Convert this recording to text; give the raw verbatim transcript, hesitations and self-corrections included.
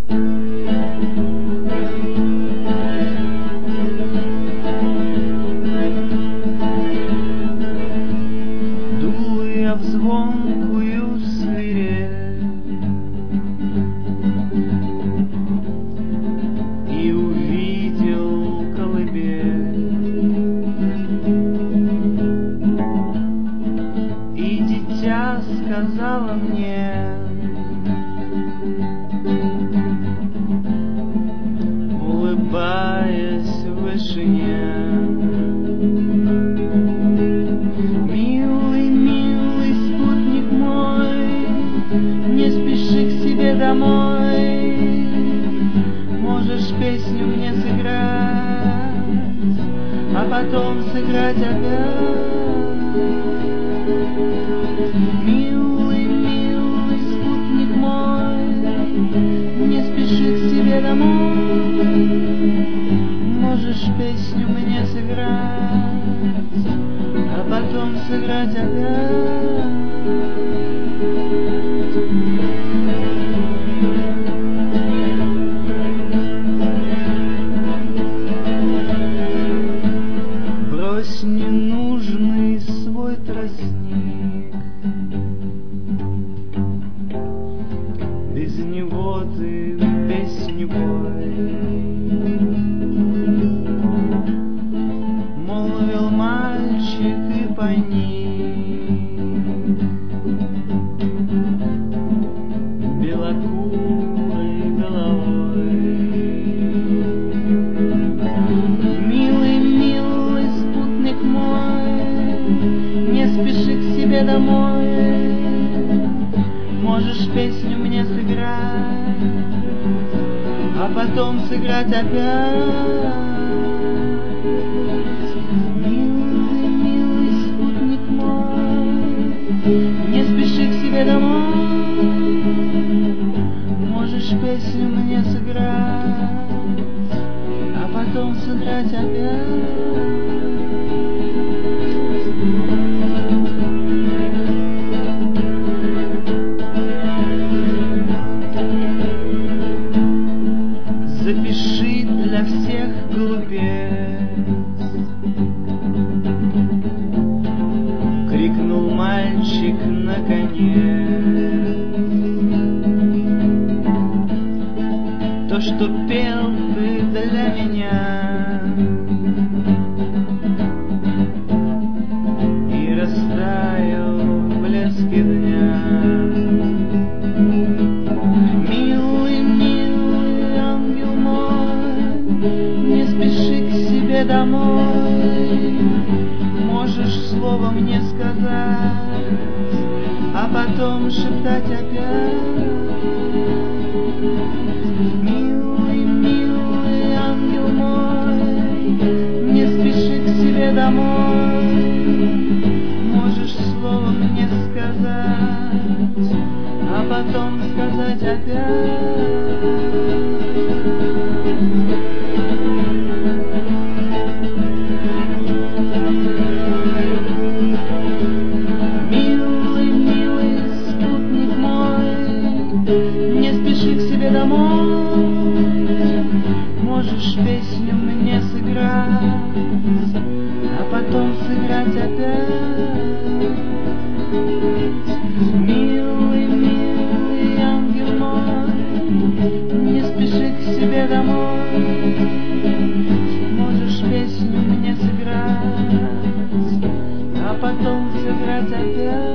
Дул я в звонкую свирель и увидел колыбель, и дитя сказала мне: улыбаясь в вышине: милый, милый спутник мой, не спеши к себе домой, можешь песню мне сыграть, а потом сыграть опять. Милый, милый спутник мой, не спеши к себе домой, можешь песню мне сыграть, а потом сыграть опять. Брось ненужный свой тростник, без него ты песню пой. Молвил мальчик и паник, белокурой головой. Милый, милый спутник мой, не спеши к себе домой, можешь песню мне сыграть, а потом сыграть опять. Милый, милый спутник мой, не спеши к себе домой, можешь песню мне сыграть, а потом сыграть опять. Запиши для всех, глупец, крикнул мальчик наконец. То, что пел ты для меня, и растаял в блеске дня. Милый, милый ангел мой, не спеши к себе домой, можешь слово мне сказать, а потом шептать опять. Милый, милый ангел мой, не спеши к себе домой, можешь слово мне сказать, а потом сказать опять. Милый, милый спутник мой, не спеши к себе домой, можешь песню мне сыграть, а потом сыграть опять. Милый, милый ангел мой, не спеши к себе домой, можешь песню мне сыграть, а потом сыграть опять.